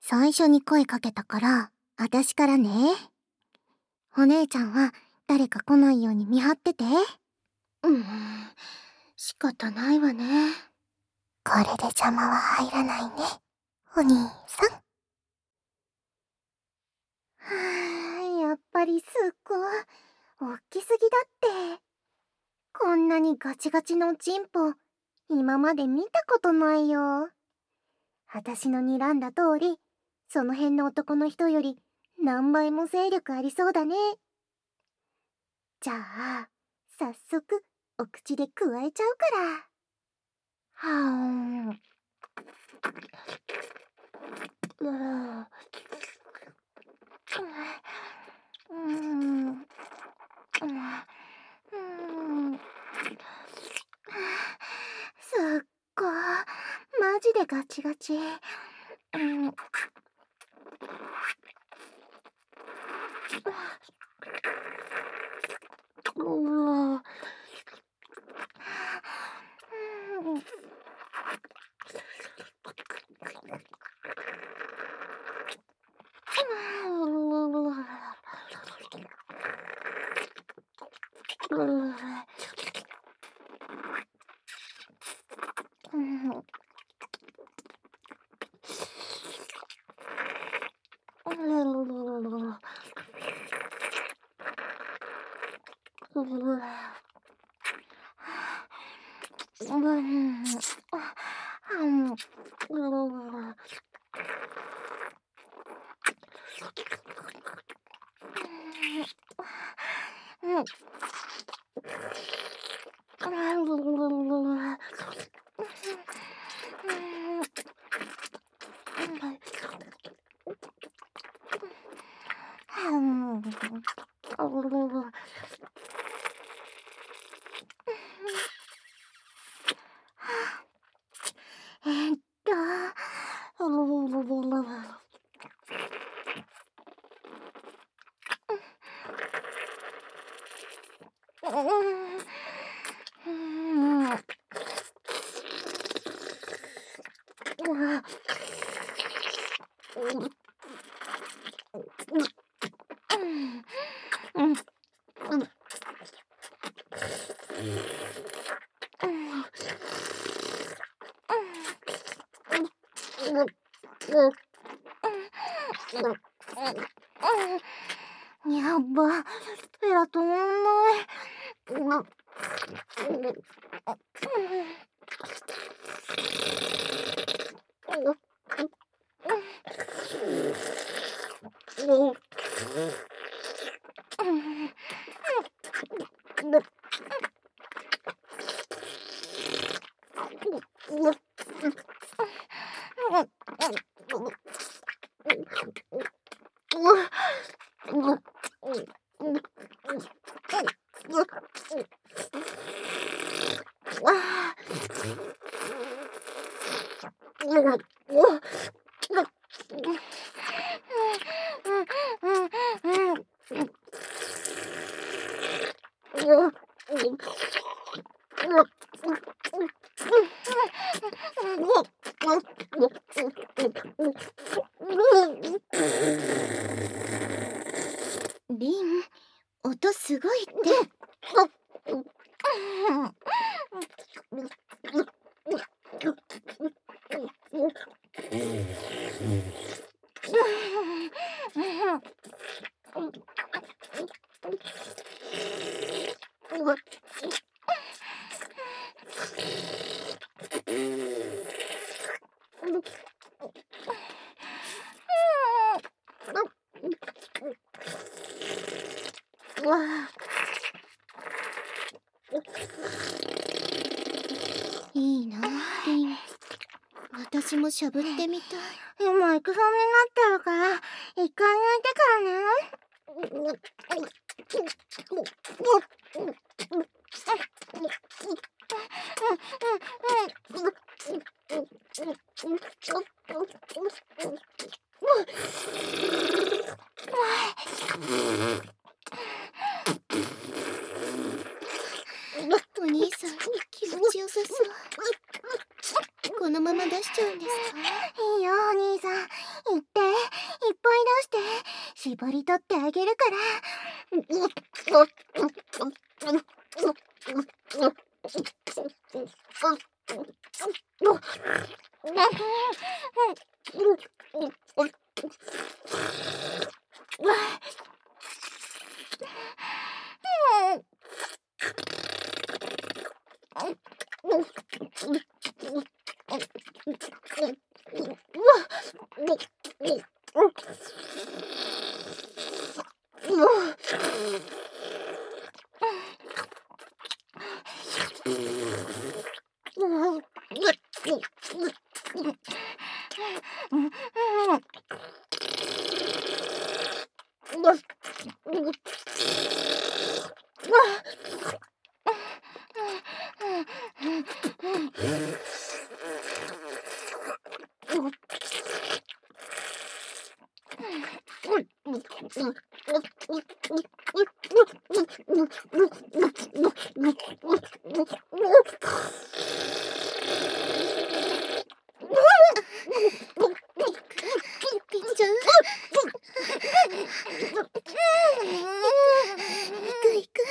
最初に声かけたから、私からね。お姉ちゃんは誰か来ないように見張ってて。 仕方ないわね。 これで邪魔は入らないね、お兄さん。やっぱりすっごい大きすぎだって。こんなにガチガチのチンポ、今まで見たことないよ。私の睨んだ通り、その辺の男の人より何倍も勢力ありそうだね。じゃあ、早速お口でくわえちゃうから。すっごい、マジでガチガチ。えっと、やっば、ペラ止まんない。リン、音すごいって。いいな、リン。私もしゃぶってみたい。今行くそうになってるから、一回抜いてからね。お兄さん、気持ちよさそう。このまま出しちゃうんですか？いいよ、お兄さん。言って。 絞り取ってあげるから。ピッちゃん、行く。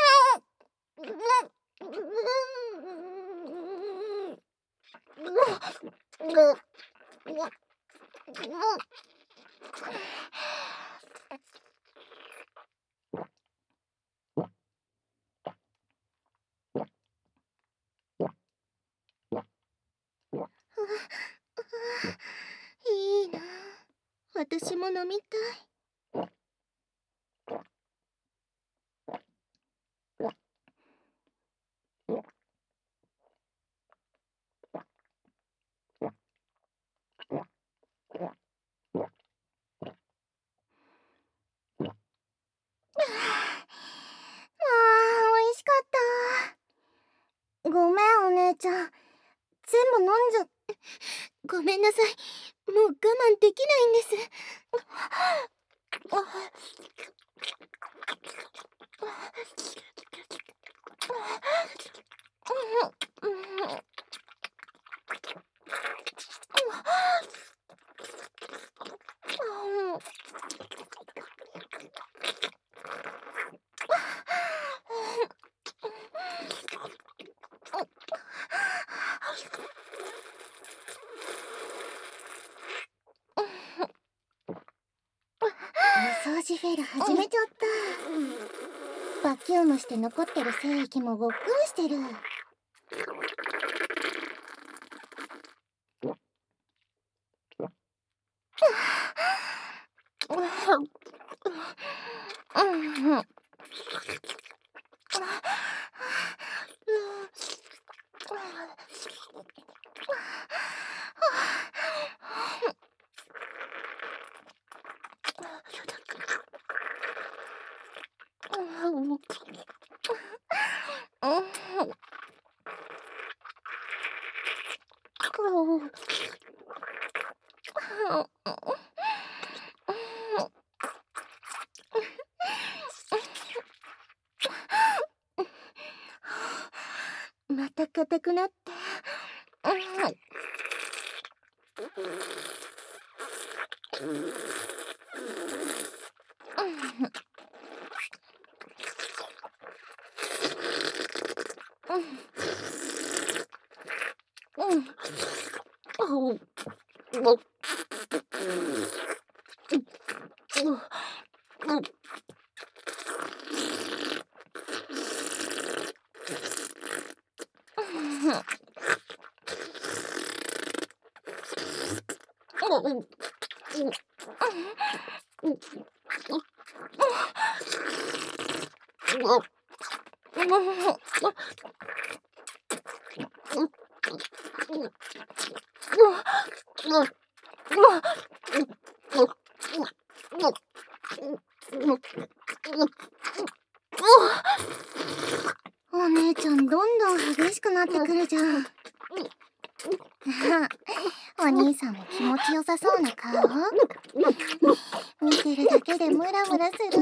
いいな。私も飲みたい。美味しかった。ごめん、お姉ちゃん。全部飲んじゃ。ごめんなさい。もう我慢できないんです。お掃除フェル始めちゃった。バキュームして残ってる精液もごっくんしてる。また硬くなって。お姉ちゃんどんどん激しくなってくるじゃん。お兄さんも気持ちよさそうな顔。見てるだけでムラムラする。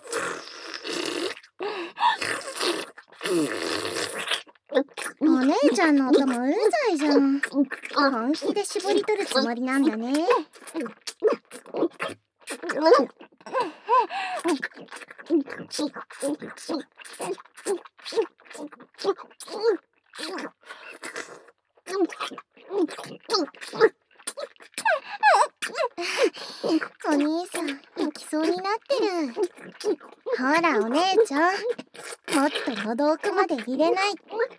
お姉ちちゃんの頭うるさいじゃん。本気で絞り取るつもりなんだね。お兄さん、行きそうになってる。ほら、お姉ちゃん。もっと喉奥まで入れないと。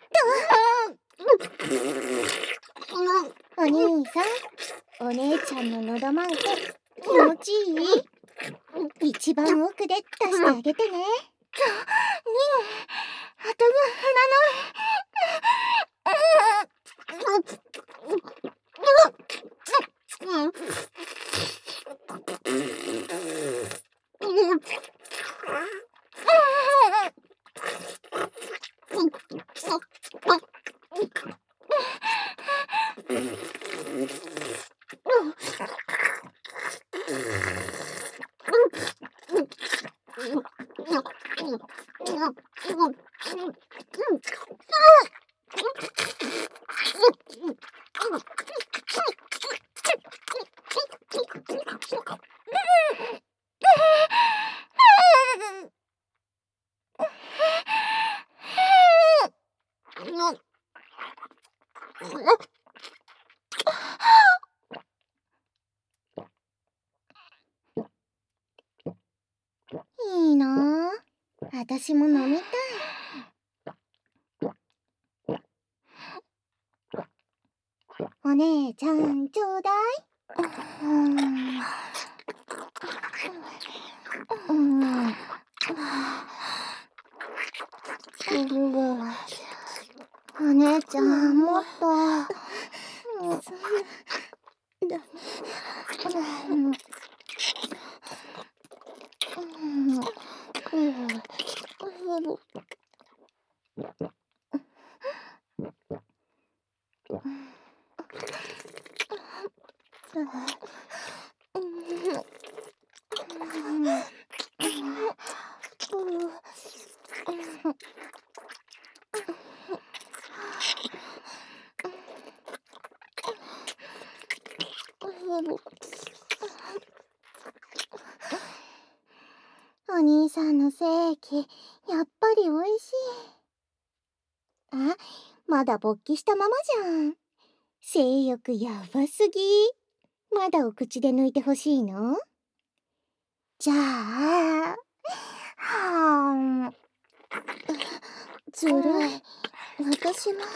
お兄さん、お姉ちゃんの喉マウント気持ちいい？一番奥で出してあげてね。頭振らない。いいなぁ。私も飲みたい。お姉ちゃんちょうだい。お姉ちゃんもっと。お兄さんの精液、やっぱり美味しい。あ、まだ勃起したままじゃん。性欲やばすぎ。まだお口で抜いてほしいの？じゃあ、ずるい。私も。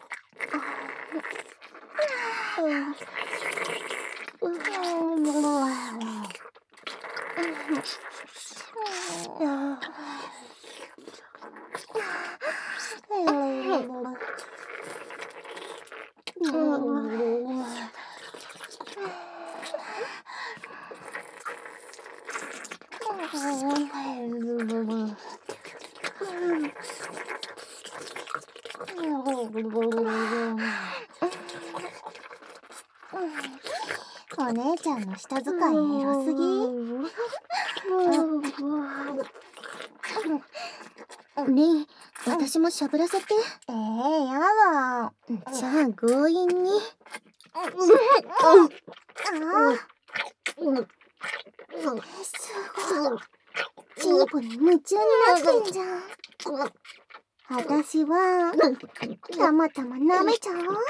お姉ちゃんの舌使いエロすぎ。ねえ、私もしゃぶらせて。やだ。じゃあ強引に。すごい。チンポに夢中になってんじゃん。私はたまたま舐めちゃおう。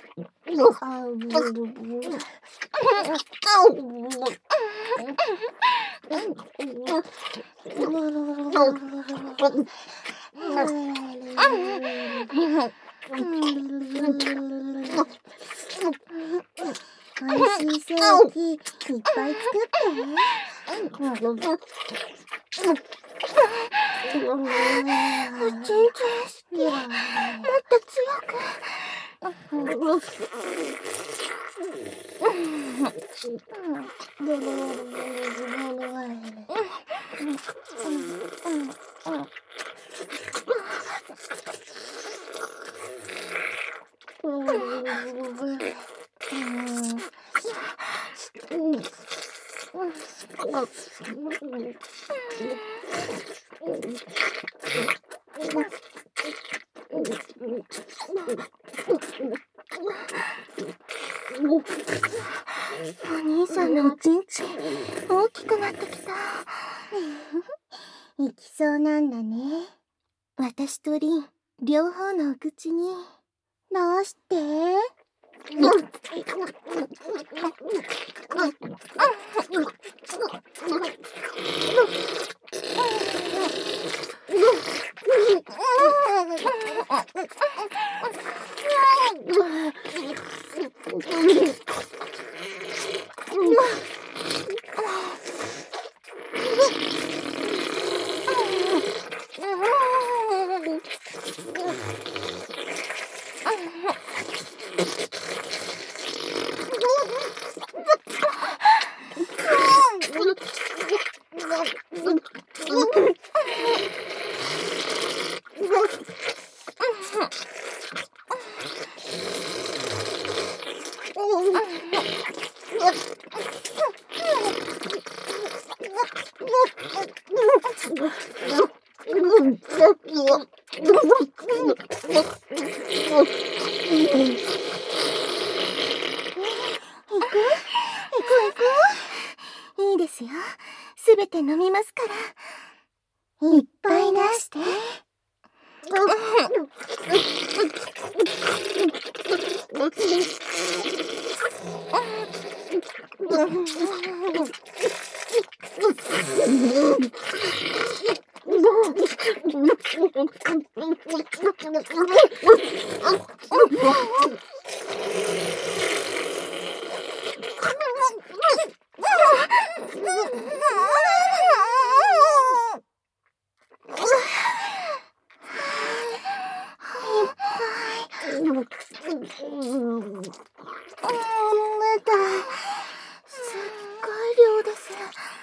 おいしいケーキいっぱい作って。チンチン好き。もっと強く。 お兄さんのおちんちん大きくなってきた。いきそうなんだね。私とリン、両方のお口に。どうして？いいですよ。すべて飲みますから。いっぱい出して。すっごい量です。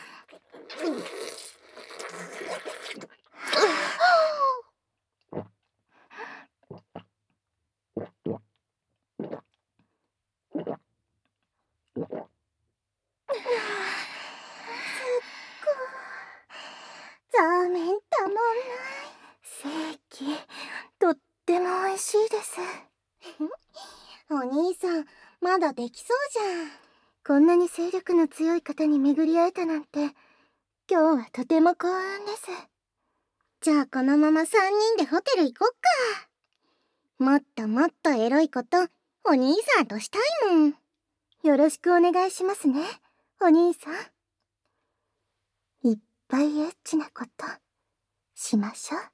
ザーメンたまんない。セーキ、とっても美味しいです。お兄さん、まだできそうじゃん。こんなに精力の強い方に巡り会えたなんて、今日はとても幸運です。じゃあこのまま3人でホテル行こっか。もっともっとエロいこと、お兄さんとしたいもん。よろしくお願いしますね、お兄さん。いっぱいエッチなことしましょう。